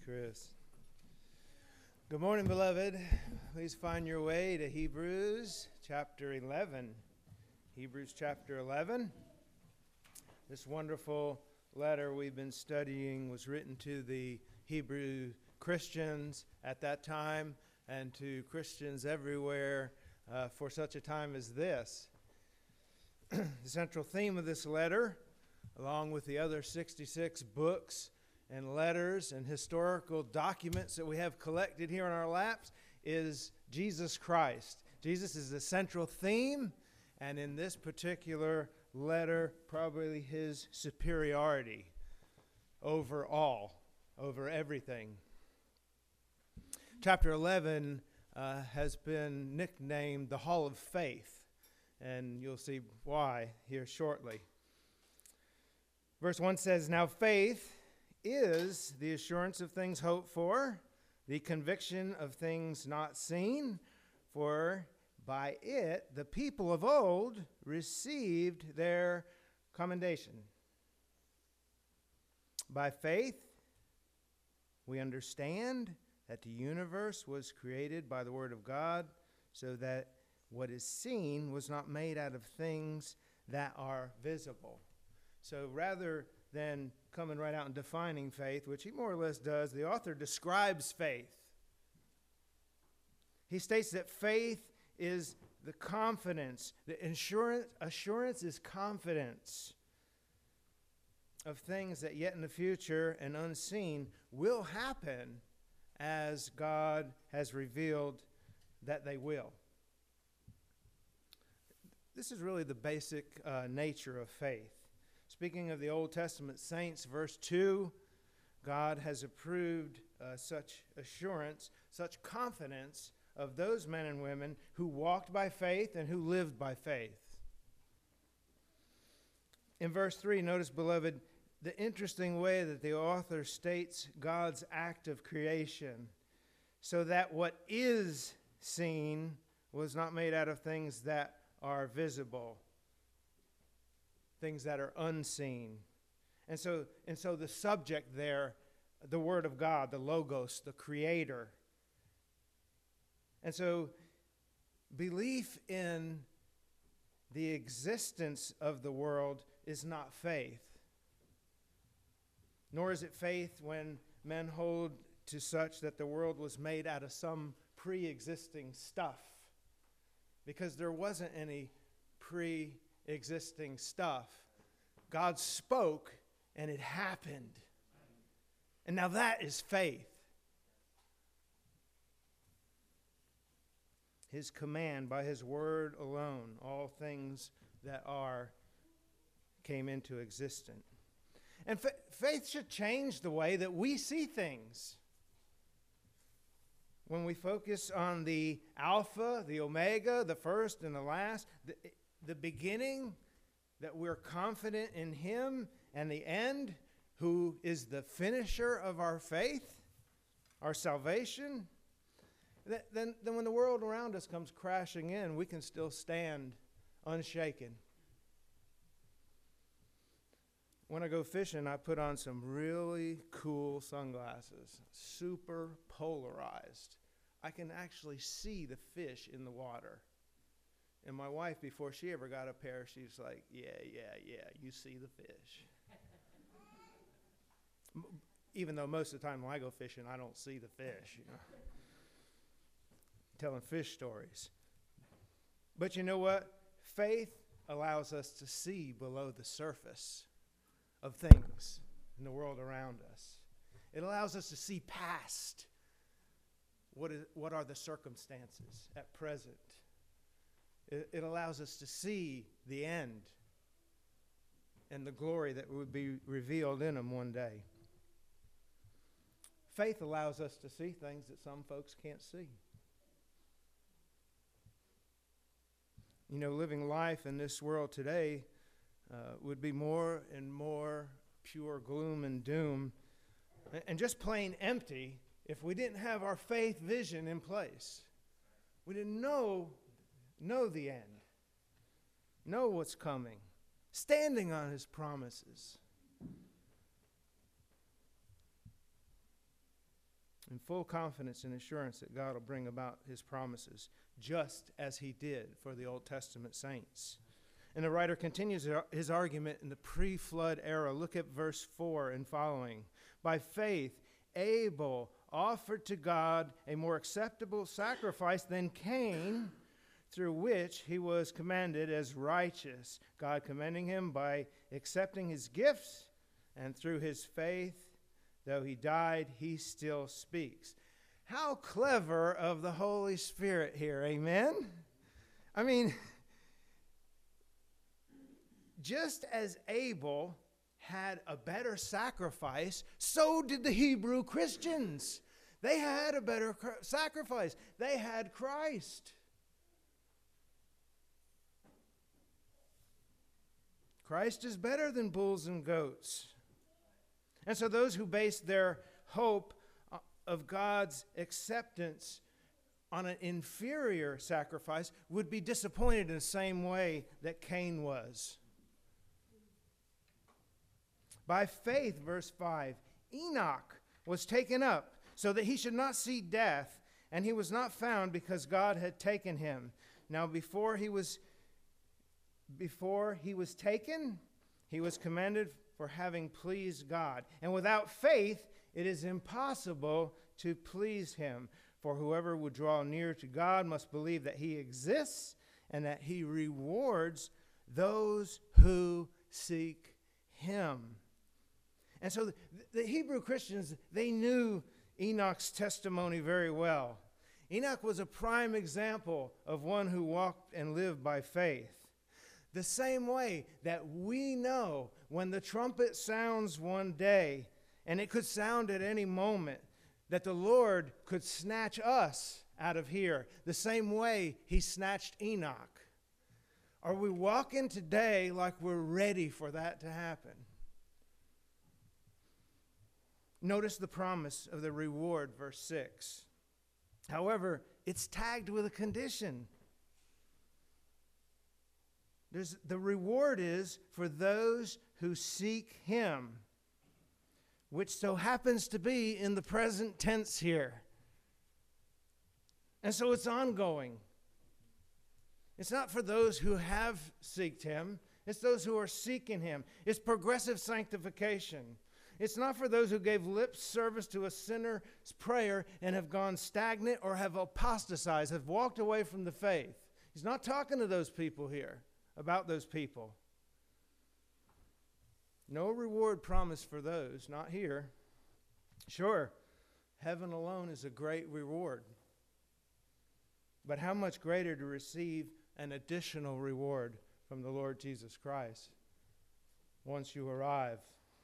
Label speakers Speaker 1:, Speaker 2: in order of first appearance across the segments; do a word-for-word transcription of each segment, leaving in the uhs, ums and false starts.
Speaker 1: Chris. Good morning, beloved. Please find your way to Hebrews chapter eleven. Hebrews chapter eleven. This wonderful letter we've been studying was written to the Hebrew Christians at that time and to Christians everywhere uh, for such a time as this. The central theme of this letter, along with the other sixty-six books and letters and historical documents that we have collected here in our laps, is Jesus Christ. Jesus is the central theme, and in this particular letter, probably his superiority over all, over everything. Chapter eleven uh, has been nicknamed the Hall of Faith, and you'll see why here shortly. Verse one says, "Now faith is the assurance of things hoped for, the conviction of things not seen, for by it the people of old received their commendation." By faith, we understand that the universe was created by the Word of God, so that what is seen was not made out of things that are visible. So rather than coming right out and defining faith, which he more or less does, the author describes faith. He states that faith is the confidence, the assurance, assurance is confidence of things that yet in the future and unseen will happen as God has revealed that they will. This is really the basic uh, nature of faith. Speaking of the Old Testament saints, verse two, God has approved uh, such assurance, such confidence of those men and women who walked by faith and who lived by faith. In verse three, notice, beloved, the interesting way that the author states God's act of creation, so that what is seen was not made out of things that are visible, things that are unseen. And so, and so the subject there, the Word of God, the Logos, the Creator. And so belief in the existence of the world is not faith. Nor is it faith when men hold to such that the world was made out of some pre-existing stuff. Because there wasn't any pre-existing stuff. God spoke and it happened. And now that is faith. His command, by his word alone, all things that are came into existence. And fa- faith should change the way that we see things. When we focus on the Alpha, the Omega, the first and the last, the, the beginning, that we're confident in him, and the end, who is the finisher of our faith, our salvation, then, then when the world around us comes crashing in, we can still stand unshaken. When I go fishing, I put on some really cool sunglasses, super polarized. I can actually see the fish in the water. And my wife, before she ever got a pair, she's like, yeah, yeah, yeah, you see the fish. Even though most of the time when I go fishing, I don't see the fish, you know. Telling fish stories. But you know what? Faith allows us to see below the surface of things in the world around us. It allows us to see past what is, what are the circumstances at present. It, it allows us to see the end and the glory that would be revealed in them one day. Faith allows us to see things that some folks can't see. You know, living life in this world today uh, would be more and more pure gloom and doom and just plain empty if we didn't have our faith vision in place. We didn't know, know the end, know what's coming, standing on his promises. in full confidence and assurance that God will bring about his promises, just as he did for the Old Testament saints. And the writer continues his argument in the pre-flood era. Look at verse four and following. By faith, Abel offered to God a more acceptable sacrifice than Cain, through which he was commended as righteous, God commending him by accepting his gifts, and through his faith, though he died, he still speaks. How clever of the Holy Spirit here, amen? I mean, just as Abel had a better sacrifice, so did the Hebrew Christians. They had a better cr- sacrifice. They had Christ. Christ is better than bulls and goats. And so those who base their hope of God's acceptance on an inferior sacrifice would be disappointed in the same way that Cain was. By faith, verse five, Enoch was taken up so that he should not see death, and he was not found because God had taken him. Now before he was before he was taken, he was commended for having pleased God. And without faith, it is impossible to please him. For whoever would draw near to God must believe that he exists and that he rewards those who seek him. And so the, the Hebrew Christians, they knew Enoch's testimony very well. Enoch was a prime example of one who walked and lived by faith. The same way that we know when the trumpet sounds one day, and it could sound at any moment, that the Lord could snatch us out of here, the same way he snatched Enoch. Are we walking today like we're ready for that to happen? Notice the promise of the reward, verse six. However, it's tagged with a condition. There's, the reward is for those who seek him, which so happens to be in the present tense here. And so it's ongoing. It's not for those who have sought him. It's those who are seeking him. It's progressive sanctification. It's not for those who gave lip service to a sinner's prayer and have gone stagnant or have apostatized, have walked away from the faith. He's not talking to those people here, about those people. No reward promised for those, not here. Sure, heaven alone is a great reward. But how much greater to receive an additional reward from the Lord Jesus Christ once you arrive.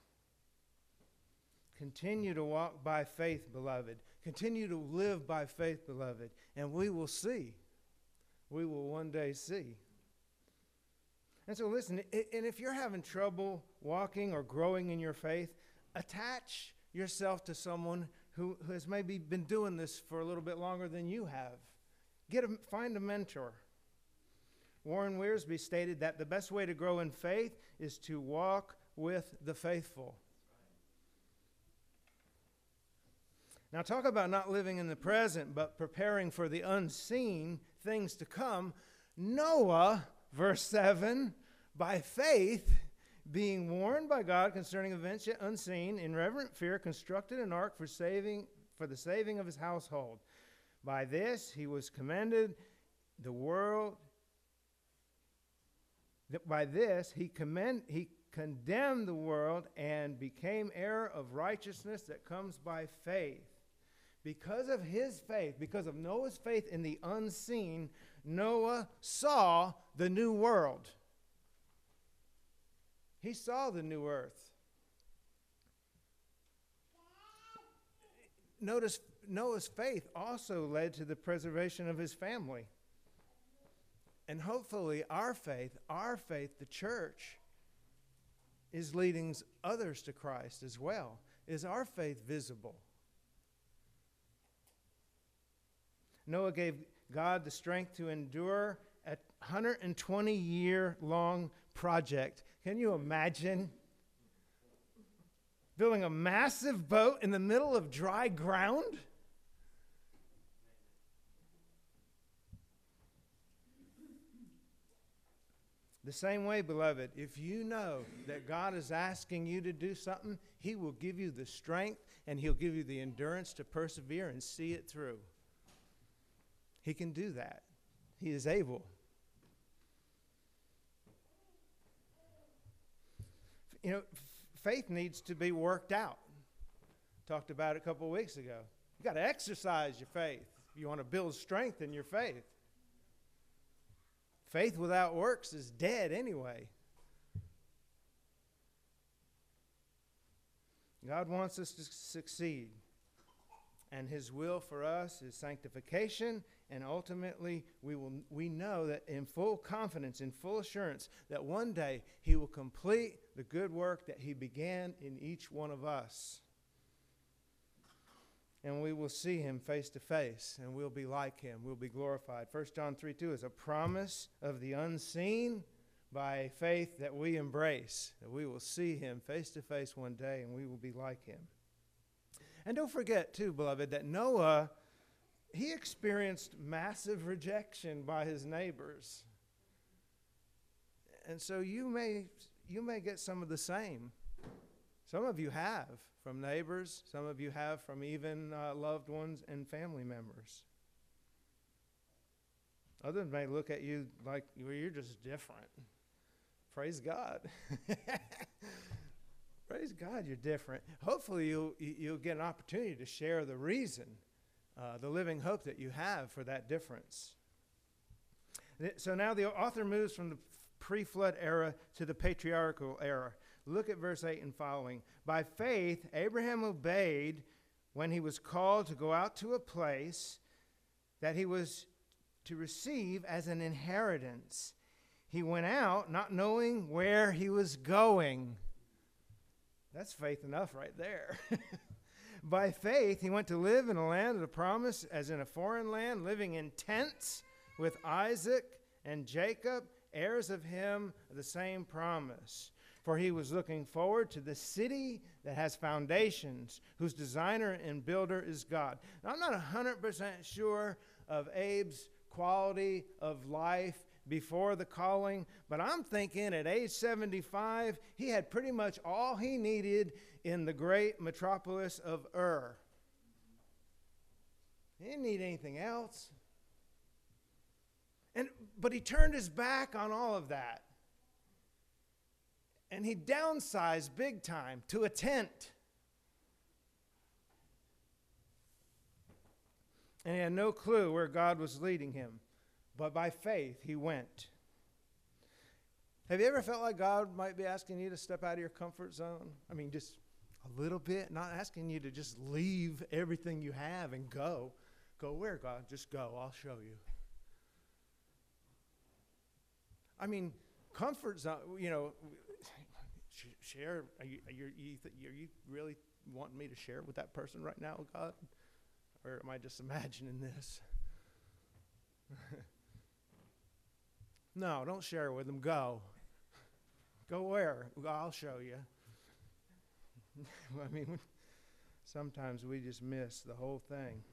Speaker 1: Continue to walk by faith, beloved. Continue to live by faith, beloved. And we will see. We will one day see. And so listen, and if you're having trouble walking or growing in your faith, attach yourself to someone who, who has maybe been doing this for a little bit longer than you have. Get a, find a mentor. Warren Wiersbe stated that the best way to grow in faith is to walk with the faithful. Now talk about not living in the present, but preparing for the unseen things to come. Noah, verse seven, by faith, being warned by God concerning events yet unseen, in reverent fear, constructed an ark for saving, for the saving of his household. By this he was commended the world. By this he commend he condemned the world and became heir of righteousness that comes by faith. Because of his faith, because of Noah's faith in the unseen, Noah saw the new world. He saw the new earth. Notice Noah's faith also led to the preservation of his family. And hopefully our faith, our faith, the church, is leading others to Christ as well. Is our faith visible? Noah gave God the strength to endure a one hundred twenty year long project. Can you imagine building a massive boat in the middle of dry ground? The same way, beloved, if you know that God is asking you to do something, he will give you the strength and he'll give you the endurance to persevere and see it through. He can do that. He is able. You know, f- faith needs to be worked out. Talked about it a couple of weeks ago. You got to exercise your faith if you want to build strength in your faith. Faith without works is dead anyway. God wants us to succeed. And his will for us is sanctification, and ultimately we will we know that in full confidence, in full assurance, that one day he will complete the good work that he began in each one of us. And we will see him face to face, and we'll be like him. We'll be glorified. First John three two is a promise of the unseen by faith that we embrace, that we will see him face to face one day, and we will be like him. And don't forget, too, beloved, that Noah, he experienced massive rejection by his neighbors. And so you may, you may get some of the same. Some of you have from neighbors. Some of you have from even uh, loved ones and family members. Others may look at you like, well, you're just different. Praise God. Praise God, you're different. Hopefully you'll, you'll get an opportunity to share the reason, uh, the living hope that you have for that difference. So now the author moves from the pre-flood era to the patriarchal era. Look at verse eight and following. By faith, Abraham obeyed when he was called to go out to a place that he was to receive as an inheritance. He went out not knowing where he was going. That's faith enough right there. By faith, he went to live in a land of the promise as in a foreign land, living in tents with Isaac and Jacob, heirs of him of the same promise. For he was looking forward to the city that has foundations, whose designer and builder is God. Now, I'm not one hundred percent sure of Abe's quality of life before the calling, but I'm thinking at age seventy-five, he had pretty much all he needed in the great metropolis of Ur. He didn't need anything else. And but he turned his back on all of that. And he downsized big time to a tent. And he had no clue where God was leading him. But by faith, he went. Have you ever felt like God might be asking you to step out of your comfort zone? I mean, just a little bit, not asking you to just leave everything you have and go. Go where, God? Just go. I'll show you. I mean, comfort zone, you know, share. Are you, are you, are you really wanting me to share with that person right now, God? Or am I just imagining this? No, don't share with them. Go. Go where? I'll show you. I mean, sometimes we just miss the whole thing.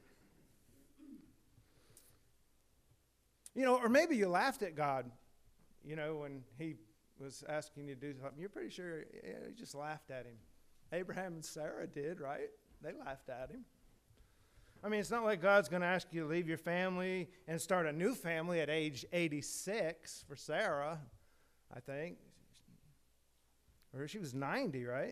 Speaker 1: You know, or maybe you laughed at God, you know, when he was asking you to do something. You're pretty sure yeah, you just laughed at him. Abraham and Sarah did, right? They laughed at him. I mean, it's not like God's going to ask you to leave your family and start a new family at age eighty-six for Sarah, I think. Or she was ninety, right?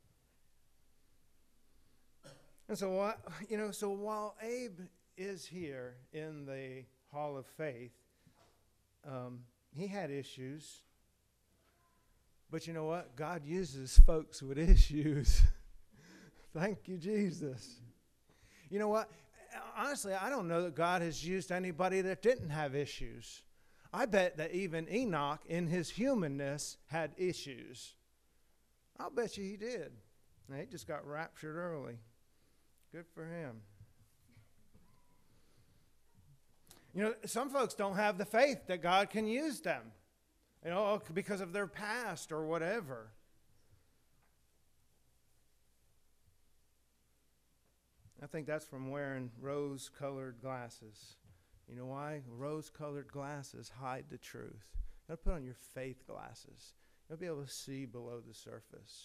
Speaker 1: And so, what, you know, so while Abe is here in the Hall of Faith, um, he had issues. But you know what? God uses folks with issues. Thank you, Jesus. You know what? Honestly, I don't know that God has used anybody that didn't have issues. I bet that even Enoch, in his humanness, had issues. I'll bet you he did. And he just got raptured early. Good for him. You know, some folks don't have the faith that God can use them, you know, because of their past or whatever. I think that's from wearing rose-colored glasses. You know why? Rose-colored glasses hide the truth. You've got to put on your faith glasses. You'll be able to see below the surface,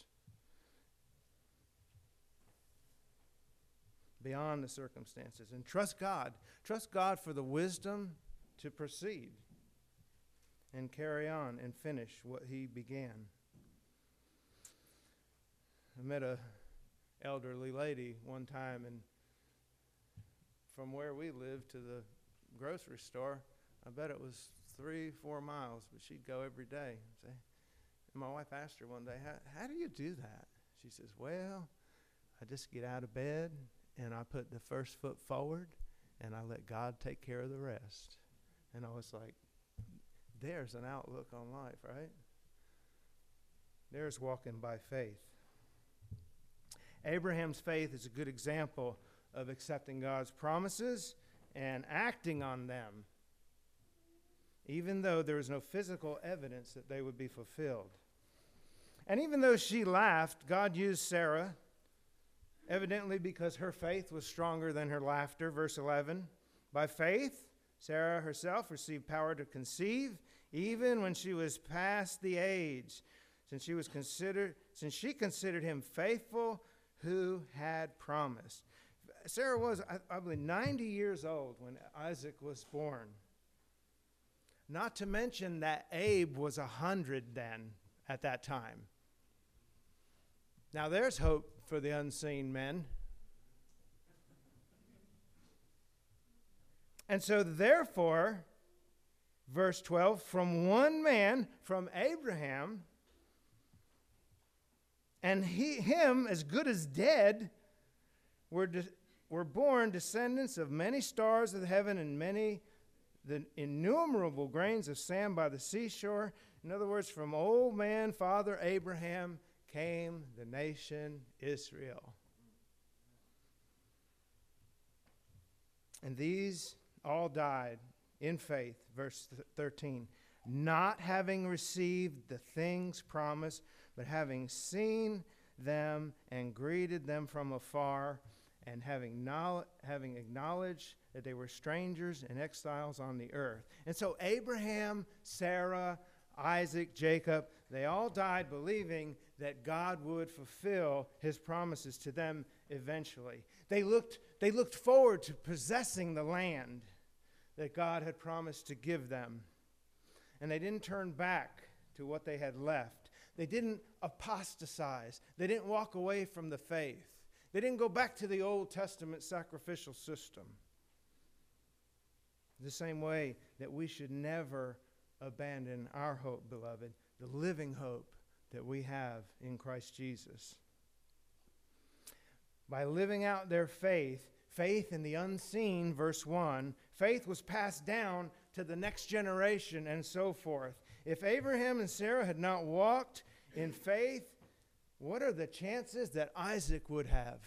Speaker 1: beyond the circumstances. And trust God. Trust God for the wisdom to proceed and carry on and finish what he began. I met a elderly lady one time, and from where we lived to the grocery store, I bet it was three, four miles, but she'd go every day. Say, and my wife asked her one day, how, how do you do that? She says, well, I just get out of bed, and I put the first foot forward, and I let God take care of the rest. And I was like, there's an outlook on life, right? There's walking by faith. Abraham's faith is a good example of accepting God's promises and acting on them, even though there was no physical evidence that they would be fulfilled. And even though she laughed, God used Sarah, evidently because her faith was stronger than her laughter. Verse eleven, by faith, Sarah herself received power to conceive, even when she was past the age, since she was considered, since she considered him faithful who had promised. Sarah was, I, I believe, ninety years old when Isaac was born. Not to mention that Abe was one hundred then at that time. Now there's hope for the unseen men. And so therefore, verse twelve, from one man, from Abraham, and he, him as good as dead, were, de- were born descendants of many stars of the heaven and many the innumerable grains of sand by the seashore. In other words, from old man, Father Abraham, came the nation Israel. And these all died in faith, verse thirteen, not having received the things promised, but having seen them and greeted them from afar, and having, knowl- having acknowledged that they were strangers and exiles on the earth. And so Abraham, Sarah, Isaac, Jacob, they all died believing that God would fulfill his promises to them eventually. They looked, they looked forward to possessing the land that God had promised to give them. And they didn't turn back to what they had left. They didn't apostatize. They didn't walk away from the faith. They didn't go back to the Old Testament sacrificial system. The same way that we should never abandon our hope, beloved, the living hope that we have in Christ Jesus. By living out their faith, faith in the unseen, verse one, faith was passed down to the next generation and so forth. If Abraham and Sarah had not walked in faith, what are the chances that Isaac would have?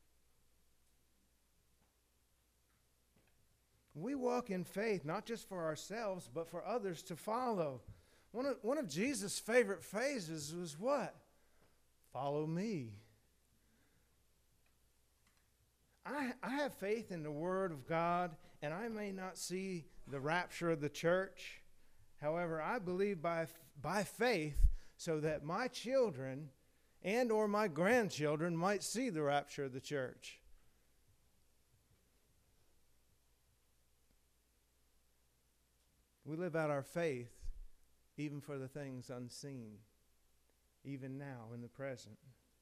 Speaker 1: We walk in faith, not just for ourselves, but for others to follow. One of, one of Jesus' favorite phrases was what? Follow me. I, I have faith in the Word of God, and I may not see the rapture of the church. However, I believe by, by faith so that my children and or my grandchildren might see the rapture of the church. We live out our faith even for the things unseen, even now in the present.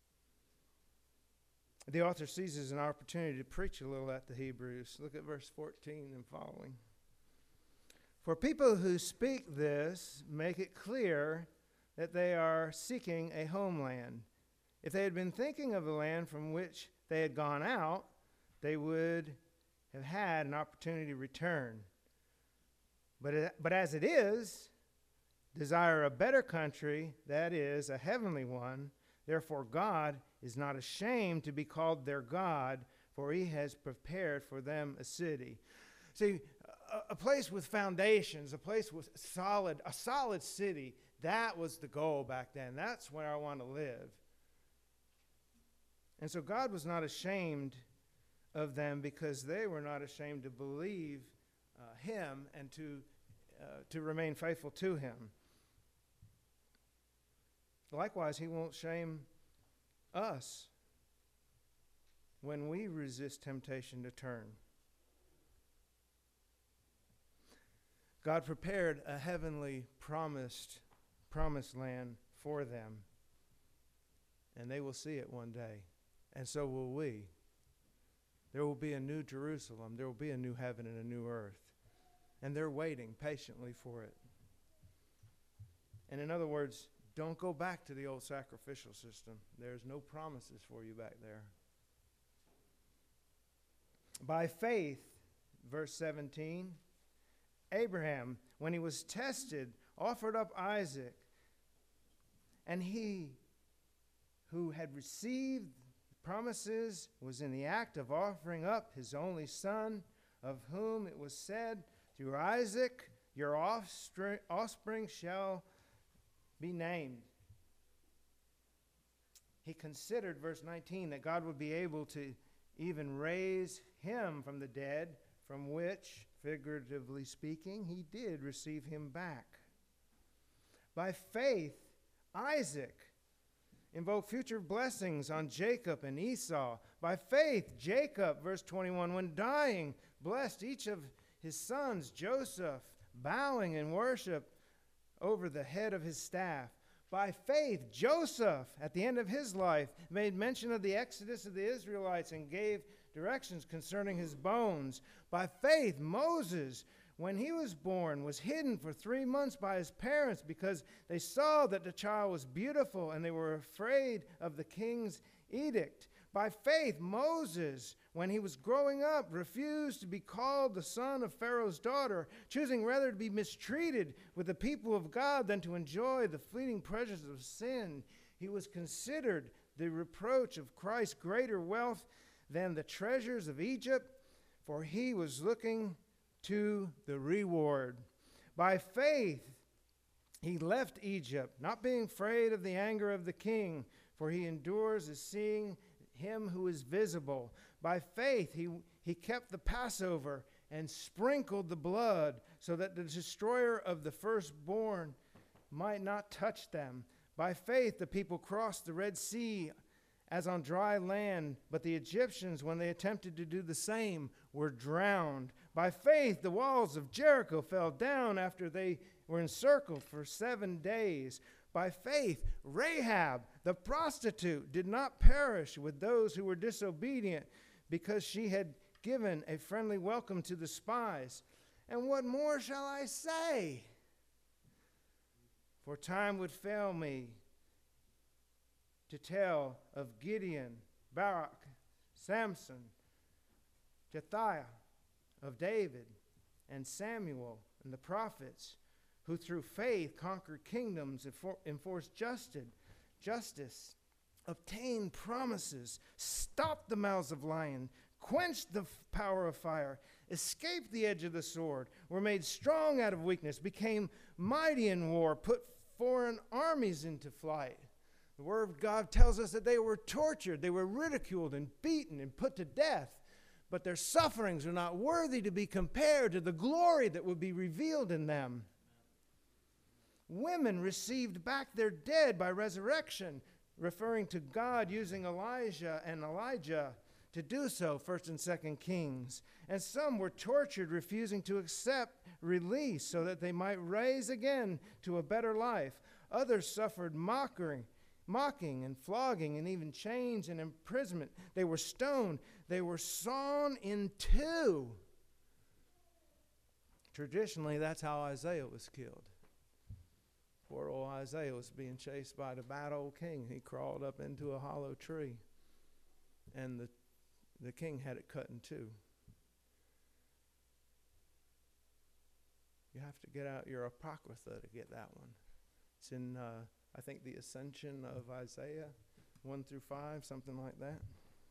Speaker 1: The author seizes an opportunity to preach a little at the Hebrews. Look at verse fourteen and following. For people who speak this make it clear that they are seeking a homeland. If they had been thinking of the land from which they had gone out, they would have had an opportunity to return. But, it, but as it is, desire a better country, that is, a heavenly one. Therefore God is not ashamed to be called their God, for he has prepared for them a city. See, a, a place with foundations, a place with solid, a solid city, that was the goal back then. That's where I want to live. And so God was not ashamed of them because they were not ashamed to believe uh, him and to uh, to remain faithful to him. Likewise, he won't shame us when we resist temptation to turn. God prepared a heavenly promised promised land for them, and they will see it one day, and so will we. There will be a new Jerusalem. There will be a new heaven and a new earth, and they're waiting patiently for it. And in other words, don't go back to the old sacrificial system. There's no promises for you back there. By faith, verse seventeen, Abraham, when he was tested, offered up Isaac, and he who had received promises was in the act of offering up his only son, of whom it was said, through Isaac your offspring, offspring shall be named. He considered, verse nineteen, that God would be able to even raise him from the dead, from which, figuratively speaking, he did receive him back. By faith, Isaac invoked future blessings on Jacob and Esau. By faith, Jacob, verse twenty-one, when dying, blessed each of his sons, Joseph, bowing in worship over the head of his staff. By faith, Joseph, at the end of his life, made mention of the exodus of the Israelites and gave directions concerning his bones. By faith, Moses, when he was born, was hidden for three months by his parents because they saw that the child was beautiful and they were afraid of the king's edict. By faith, Moses, when he was growing up, refused to be called the son of Pharaoh's daughter, choosing rather to be mistreated with the people of God than to enjoy the fleeting pleasures of sin. He was considered the reproach of Christ's greater wealth than the treasures of Egypt, for he was looking to the reward. By faith, he left Egypt, not being afraid of the anger of the king, for he endures as seeing him who is visible. By faith, he, he kept the Passover and sprinkled the blood so that the destroyer of the firstborn might not touch them. By faith, the people crossed the Red Sea as on dry land, but the Egyptians, when they attempted to do the same, were drowned. By faith, the walls of Jericho fell down after they were encircled for seven days. By faith, Rahab, the prostitute, did not perish with those who were disobedient because she had given a friendly welcome to the spies. And what more shall I say? For time would fail me to tell of Gideon, Barak, Samson, Jephthah, of David, and Samuel, and the prophets, who through faith conquered kingdoms, enforced justice, justice, obtained promises, stopped the mouths of lions, quenched the f- power of fire, escaped the edge of the sword, were made strong out of weakness, became mighty in war, put foreign armies into flight. The Word of God tells us that they were tortured, they were ridiculed and beaten and put to death, but their sufferings are not worthy to be compared to the glory that would be revealed in them. Women received back their dead by resurrection, referring to God using Elijah and Elijah to do so, First and Second Kings. And some were tortured, refusing to accept release so that they might rise again to a better life. Others suffered mockery, mocking and flogging and even chains and imprisonment. They were stoned. They were sawn in two. Traditionally, that's how Isaiah was killed. Poor old Isaiah was being chased by the bad old king. He crawled up into a hollow tree, and the, the king had it cut in two. You have to get out your Apocrypha to get that one. It's in, uh, I think, the Ascension of Isaiah, one through five, something like that.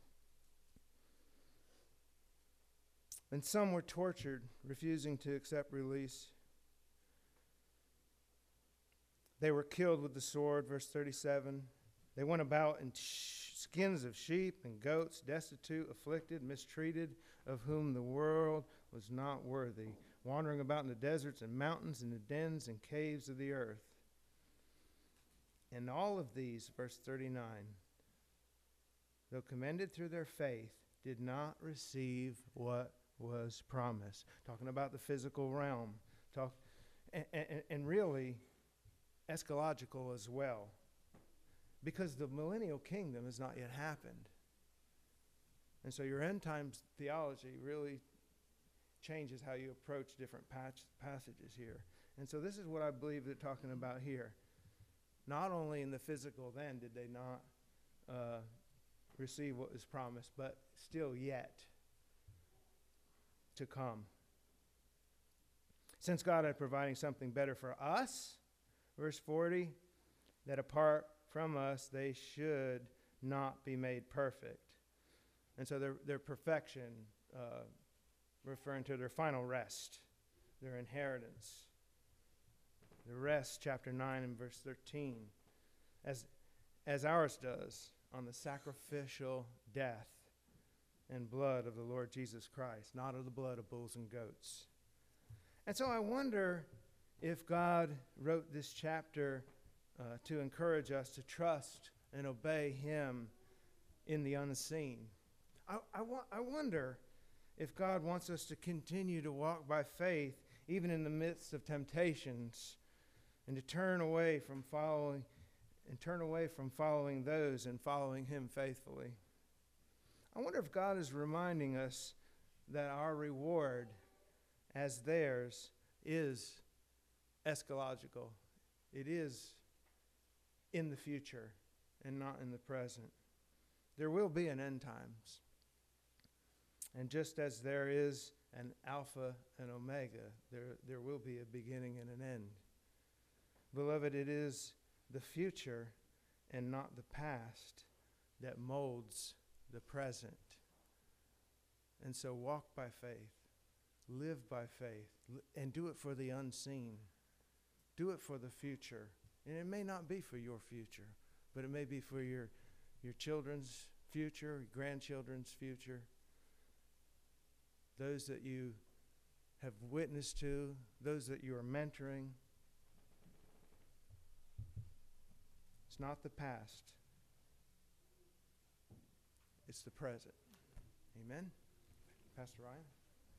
Speaker 1: And some were tortured, refusing to accept release. They were killed with the sword, verse thirty-seven. They went about in sh- skins of sheep and goats, destitute, afflicted, mistreated, of whom the world was not worthy, wandering about in the deserts and mountains, in the dens and caves of the earth. And all of these, verse thirty-nine, though commended through their faith, did not receive what was promised. Talking about the physical realm. Talk, and, and, and really, eschatological as well. Because the millennial kingdom has not yet happened. And so your end times theology really changes how you approach different patch, passages here. And so this is what I believe they're talking about here. Not only in the physical then did they not uh, receive what was promised, but still yet to come. Since God had providing something better for us, verse forty, that apart from us they should not be made perfect. And so their, their perfection, uh, referring to their final rest, their inheritance. The rest, chapter nine and verse thirteen, as, as ours does on the sacrificial death and blood of the Lord Jesus Christ, not of the blood of bulls and goats. And so I wonder if God wrote this chapter uh, to encourage us to trust and obey Him in the unseen. I, I, wa- I wonder if God wants us to continue to walk by faith even in the midst of temptations, and to turn away from following and turn away from following those and following Him faithfully. I wonder if God is reminding us that our reward as theirs is eschatological. It is in the future and not in the present. There will be an end times. And just as there is an Alpha and Omega, there, there will be a beginning and an end. Beloved, it is the future and not the past that molds the present. And so walk by faith, live by faith, and do it for the unseen. Do it for the future. And it may not be for your future, but it may be for your, your children's future, grandchildren's future, those that you have witnessed to, those that you are mentoring. It's not the past. It's the present. Amen? Pastor Ryan?